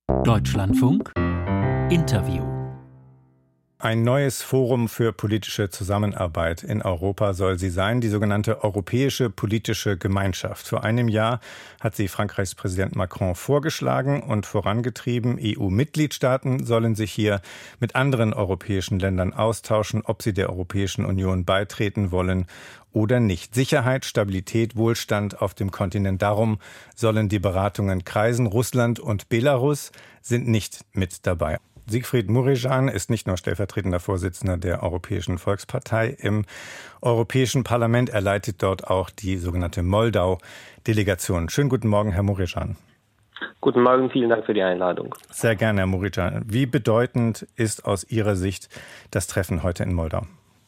Deutschlandfunk Interview. Ein neues Forum für politische Zusammenarbeit in Europa soll sie sein, die sogenannte Europäische Politische Gemeinschaft. Vor einem Jahr hat sie Frankreichs Präsident Macron vorgeschlagen und vorangetrieben. EU-Mitgliedstaaten sollen sich hier mit anderen europäischen Ländern austauschen, ob sie der Europäischen Union beitreten wollen oder nicht. Sicherheit, Stabilität, Wohlstand auf dem Kontinent. Darum sollen die Beratungen kreisen. Russland und Belarus sind nicht mit dabei. Siegfried Mureșan ist nicht nur stellvertretender Vorsitzender der Europäischen Volkspartei im Europäischen Parlament. Er leitet dort auch die sogenannte Moldau-Delegation. Schönen guten Morgen, Herr Mureșan. Guten Morgen, vielen Dank für die Einladung. Sehr gerne, Herr Mureșan. Wie bedeutend ist aus Ihrer Sicht das Treffen heute in Moldau?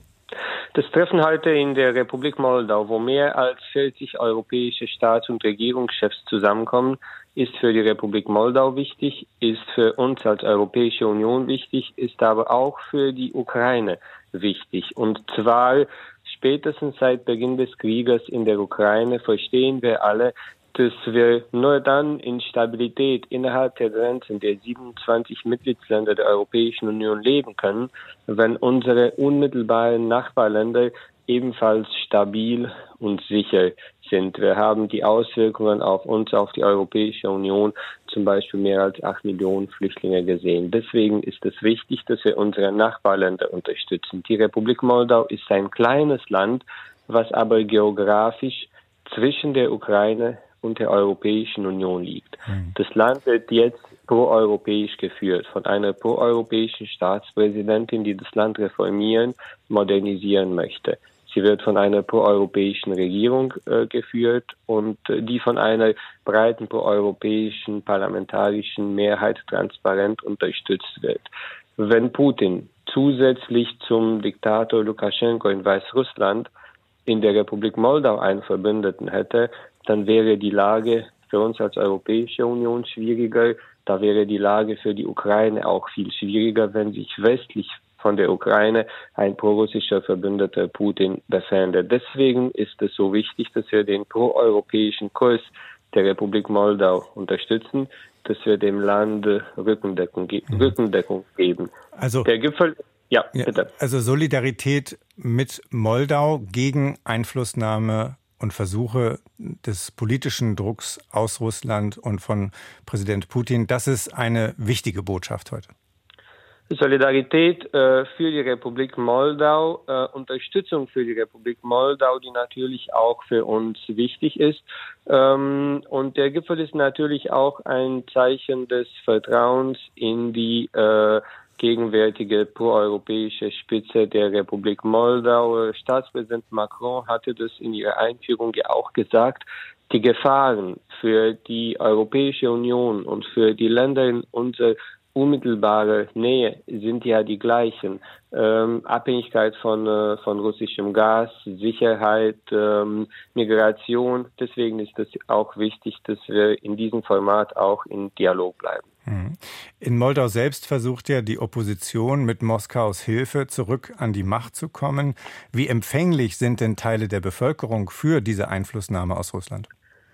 Das Treffen heute in der Republik Moldau, wo mehr als 40 europäische Staats- und Regierungschefs zusammenkommen, ist für die Republik Moldau wichtig, ist für uns als Europäische Union wichtig, ist aber auch für die Ukraine wichtig. Und zwar spätestens seit Beginn des Krieges in der Ukraine verstehen wir alle, dass wir nur dann in Stabilität innerhalb der Grenzen der 27 Mitgliedsländer der Europäischen Union leben können, wenn unsere unmittelbaren Nachbarländer ebenfalls stabil und sicher sind. Wir haben die Auswirkungen auf uns, auf die Europäische Union, zum Beispiel mehr als 8 Millionen Flüchtlinge gesehen. Deswegen ist es wichtig, dass wir unsere Nachbarländer unterstützen. Die Republik Moldau ist ein kleines Land, was aber geografisch zwischen der Ukraine und der Europäischen Union liegt. Das Land wird jetzt proeuropäisch geführt von einer proeuropäischen Staatspräsidentin, die das Land reformieren, modernisieren möchte. Sie wird von einer proeuropäischen Regierung geführt und die von einer breiten proeuropäischen parlamentarischen Mehrheit transparent unterstützt wird. Wenn Putin zusätzlich zum Diktator Lukaschenko in Weißrussland in der Republik Moldau einen Verbündeten hätte, dann wäre die Lage für uns als Europäische Union schwieriger. Da wäre die Lage für die Ukraine auch viel schwieriger, wenn sich westlich von der Ukraine ein prorussischer Verbündeter Putin befände. Deswegen ist es so wichtig, dass wir den proeuropäischen Kurs der Republik Moldau unterstützen, dass wir dem Land Rückendeckung geben. Also der Gipfel, ja, bitte. Also Solidarität mit Moldau gegen Einflussnahme und Versuche des politischen Drucks aus Russland und von Präsident Putin, das ist eine wichtige Botschaft heute. Solidarität für die Republik Moldau, Unterstützung für die Republik Moldau, die natürlich auch für uns wichtig ist. Und der Gipfel ist natürlich auch ein Zeichen des Vertrauens in die gegenwärtige proeuropäische Spitze der Republik Moldau. Staatspräsident Macron hatte das in ihrer Einführung ja auch gesagt. Die Gefahren für die Europäische Union und für die Länder in unserer unmittelbare Nähe sind ja die gleichen. Abhängigkeit von russischem Gas, Sicherheit, Migration. Deswegen ist es auch wichtig, dass wir in diesem Format auch in Dialog bleiben. In Moldau selbst versucht ja die Opposition mit Moskaus Hilfe zurück an die Macht zu kommen. Wie empfänglich sind denn Teile der Bevölkerung für diese Einflussnahme aus Russland?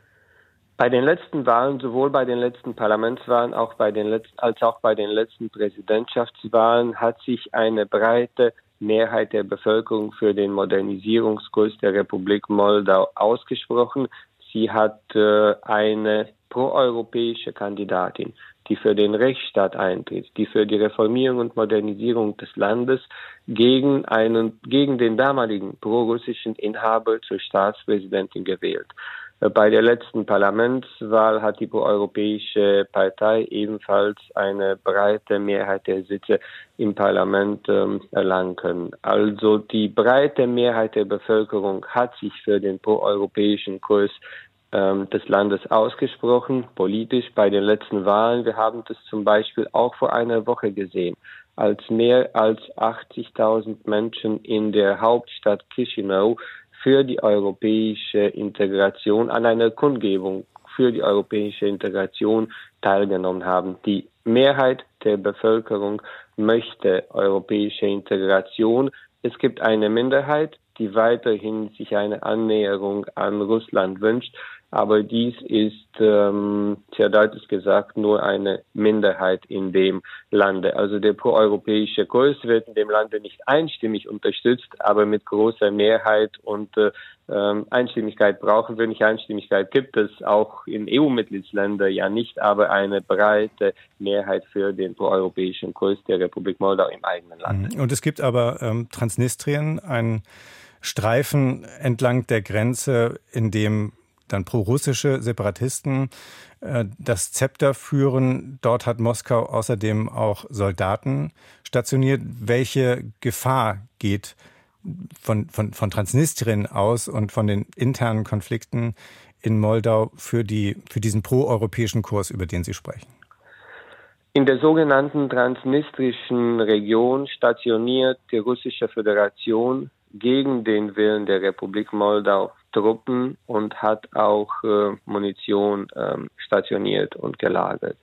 Bei den letzten Wahlen, sowohl bei den letzten Parlamentswahlen als auch bei den letzten Präsidentschaftswahlen, hat sich eine breite Mehrheit der Bevölkerung für den Modernisierungskurs der Republik Moldau ausgesprochen. Sie hat eine proeuropäische Kandidatin, die für den Rechtsstaat eintritt, die für die Reformierung und Modernisierung des Landes gegen den damaligen prorussischen Inhaber zur Staatspräsidentin gewählt. Bei der letzten Parlamentswahl hat die proeuropäische Partei ebenfalls eine breite Mehrheit der Sitze im Parlament erlangen können. Also die breite Mehrheit der Bevölkerung hat sich für den proeuropäischen Kurs des Landes ausgesprochen, politisch bei den letzten Wahlen. Wir haben das zum Beispiel auch vor einer Woche gesehen, als mehr als 80.000 Menschen in der Hauptstadt Chișinău für die europäische Integration an einer Kundgebung für die europäische Integration teilgenommen haben. Die Mehrheit der Bevölkerung möchte europäische Integration. Es gibt eine Minderheit, die weiterhin sich eine Annäherung an Russland wünscht. aber dies ist sehr deutlich gesagt nur eine Minderheit in dem Lande. Also der proeuropäische Kurs wird in dem Lande nicht einstimmig unterstützt, aber mit großer Mehrheit, und Einstimmigkeit brauchen wir nicht. Einstimmigkeit gibt es auch in EU-Mitgliedsländern ja nicht, aber eine breite Mehrheit für den proeuropäischen Kurs der Republik Moldau im eigenen Land. Und es gibt aber Transnistrien, einen Streifen entlang der Grenze, in dem dann prorussische Separatisten das Zepter führen. Dort hat Moskau außerdem auch Soldaten stationiert. Welche Gefahr geht von Transnistrien aus und von den internen Konflikten in Moldau für diesen proeuropäischen Kurs, über den Sie sprechen? In der sogenannten transnistrischen Region stationiert die Russische Föderation gegen den Willen der Republik Moldau Truppen und hat auch Munition stationiert und gelagert.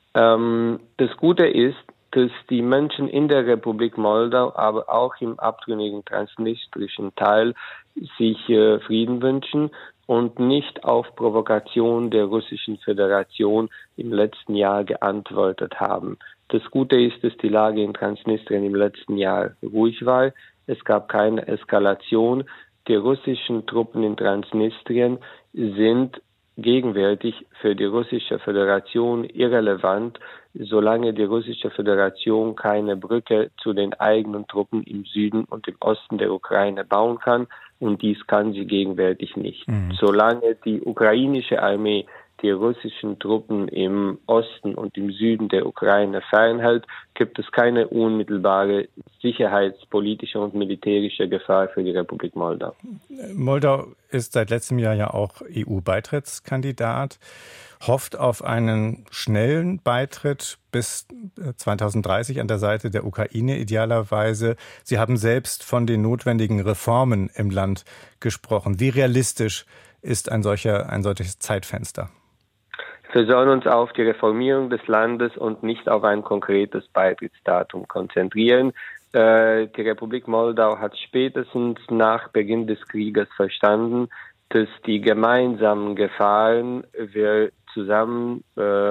Das Gute ist, dass die Menschen in der Republik Moldau, aber auch im abtrünnigen transnistrischen Teil sich Frieden wünschen und nicht auf Provokation der Russischen Föderation im letzten Jahr geantwortet haben. Das Gute ist, dass die Lage in Transnistrien im letzten Jahr ruhig war. Es gab keine Eskalation. Die russischen Truppen in Transnistrien sind gegenwärtig für die Russische Föderation irrelevant, solange die Russische Föderation keine Brücke zu den eigenen Truppen im Süden und im Osten der Ukraine bauen kann, und dies kann sie gegenwärtig nicht. Solange die ukrainische Armee die russischen Truppen im Osten und im Süden der Ukraine fernhält, gibt es keine unmittelbare sicherheitspolitische und militärische Gefahr für die Republik Moldau. Moldau ist seit letztem Jahr ja auch EU-Beitrittskandidat, hofft auf einen schnellen Beitritt bis 2030 an der Seite der Ukraine idealerweise. Sie haben selbst von den notwendigen Reformen im Land gesprochen. Wie realistisch ist ein solches Zeitfenster? Wir sollen uns auf die Reformierung des Landes und nicht auf ein konkretes Beitrittsdatum konzentrieren. Die Republik Moldau hat spätestens nach Beginn des Krieges verstanden, dass die gemeinsamen Gefahren wir zusammen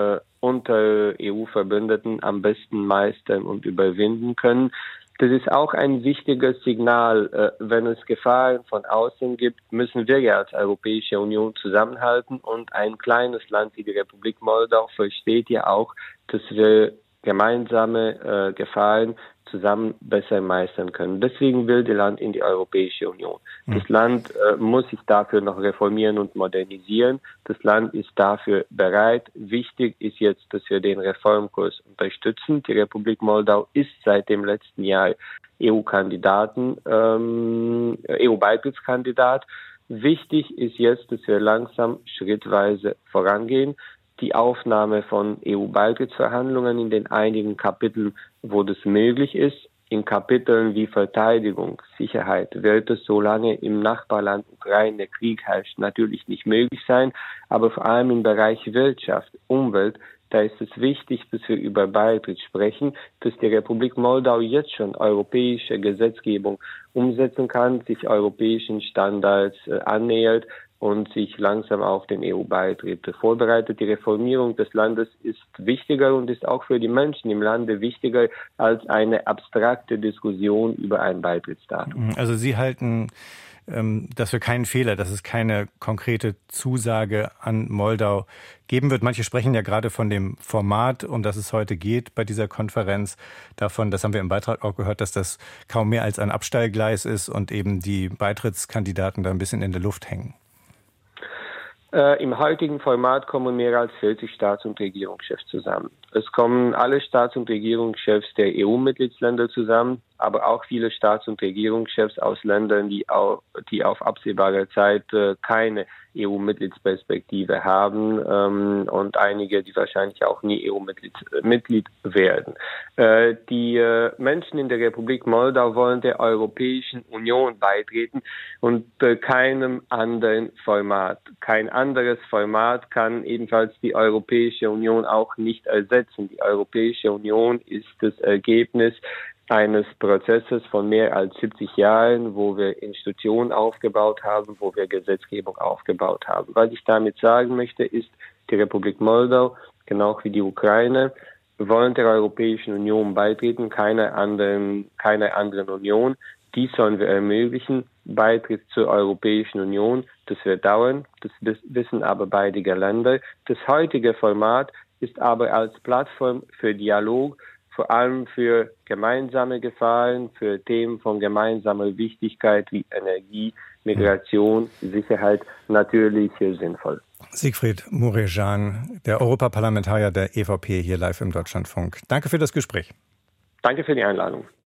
unter EU-Verbündeten am besten meistern und überwinden können. Das ist auch ein wichtiges Signal. Wenn es Gefahren von außen gibt, müssen wir ja als Europäische Union zusammenhalten. Und ein kleines Land wie die Republik Moldau versteht ja auch, dass wir gemeinsame Gefahren zusammen besser meistern können. Deswegen will das Land in die Europäische Union. Das Land muss sich dafür noch reformieren und modernisieren. Das Land ist dafür bereit. Wichtig ist jetzt, dass wir den Reformkurs unterstützen. Die Republik Moldau ist seit dem letzten Jahr EU-Beitrittskandidat. Wichtig ist jetzt, dass wir langsam schrittweise vorangehen. Die Aufnahme von EU-Beitrittsverhandlungen in den einigen Kapiteln, wo das möglich ist. In Kapiteln wie Verteidigung, Sicherheit wird es, solange im Nachbarland Ukraine Krieg herrscht, natürlich nicht möglich sein. Aber vor allem im Bereich Wirtschaft, Umwelt, da ist es wichtig, dass wir über Beitritt sprechen, dass die Republik Moldau jetzt schon europäische Gesetzgebung umsetzen kann, sich europäischen Standards annähert und sich langsam auf den EU-Beitritt vorbereitet. Die Reformierung des Landes ist wichtiger und ist auch für die Menschen im Lande wichtiger als eine abstrakte Diskussion über ein Beitrittsdatum. Also Sie halten das für keinen Fehler, dass es keine konkrete Zusage an Moldau geben wird. Manche sprechen ja gerade von dem Format, um das es heute geht bei dieser Konferenz, davon, das haben wir im Beitrag auch gehört, dass das kaum mehr als ein Abstellgleis ist und eben die Beitrittskandidaten da ein bisschen in der Luft hängen. Im heutigen Format kommen mehr als 40 Staats- und Regierungschefs zusammen. Es kommen alle Staats- und Regierungschefs der EU-Mitgliedsländer zusammen, aber auch viele Staats- und Regierungschefs aus Ländern, die auf absehbare Zeit keine EU-Mitgliedsperspektive haben und einige, die wahrscheinlich auch nie EU-Mitglied werden. Die Menschen in der Republik Moldau wollen der Europäischen Union beitreten und keinem anderen Format. Kein anderes Format kann ebenfalls die Europäische Union auch nicht ersetzen. Die Europäische Union ist das Ergebnis eines Prozesses von mehr als 70 Jahren, wo wir Institutionen aufgebaut haben, wo wir Gesetzgebung aufgebaut haben. Was ich damit sagen möchte, ist, die Republik Moldau, genau wie die Ukraine, wollen der Europäischen Union beitreten, keine anderen Union. Dies sollen wir ermöglichen. Beitritt zur Europäischen Union, das wird dauern, das wissen aber beide Länder. Das heutige Format ist aber als Plattform für Dialog, vor allem für gemeinsame Gefahren, für Themen von gemeinsamer Wichtigkeit wie Energie, Migration, Sicherheit natürlich sinnvoll. Siegfried Mureșan, der Europaparlamentarier der EVP, hier live im Deutschlandfunk. Danke für das Gespräch. Danke für die Einladung.